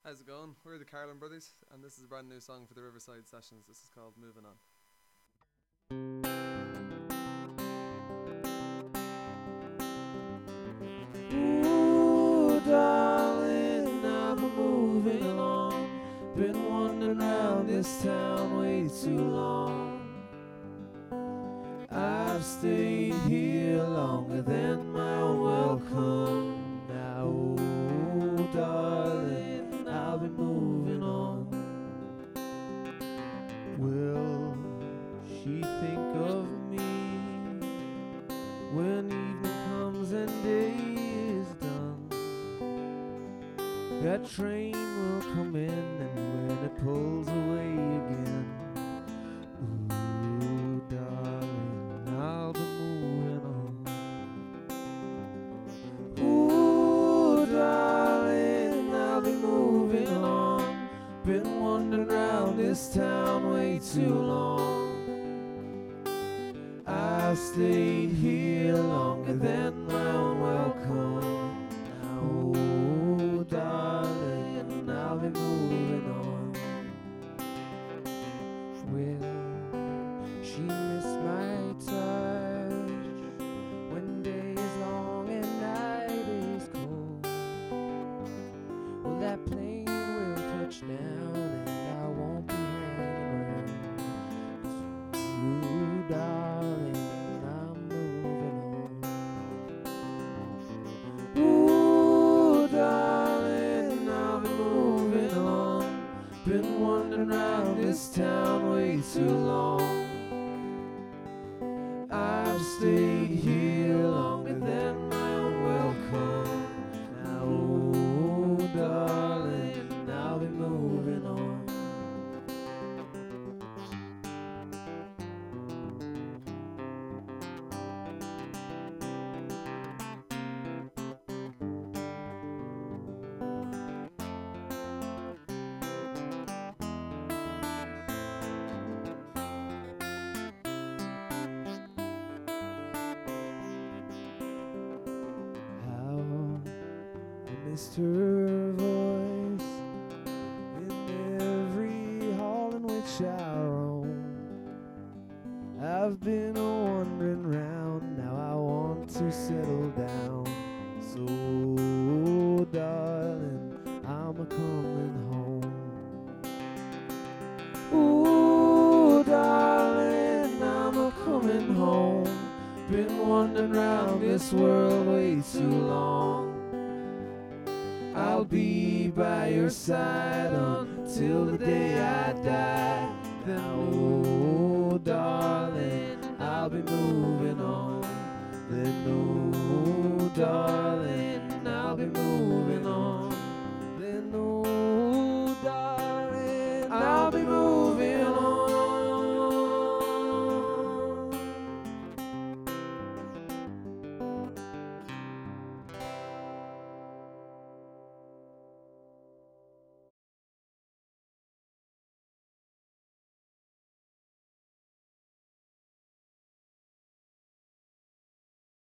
How's it going? We're the Carlin Brothers, and this is a brand new song for the Riverside Sessions. This is called Moving On. Ooh, darling, I'm moving on. Been wandering around this town way too long. I've stayed here longer than my own welcome. Now, ooh, darling, I'll be moving on. Will she think of me when evening comes and day is done? That train will come in, and when it pulls away again, ooh, darling, I'll be moving on. Ooh, darling, I'll be moving on. Been wandering around this town way too long. I've stayed here longer than my own welcome. Now, oh, darling, I'll be moving on. Will she miss my touch when day is long and night is cold? Well, that plane will touch down and I won't be hanging around. Ooh, darling, I'm moving on. Ooh, darling, I'll be moving on. Been wandering around this town way too long. I've stayed here longer than my own welcome. Now, oh, darling, I'll be moving on. How I missed her voice in every hall in which I roam. I've been wandering round, now I want to settle down. So, darling, I'm a coming home. Ooh, darling, I'm a coming home. Been wandering round this world way too long. I'll be by your side until the day I die. Then, oh, darling, I'll be moving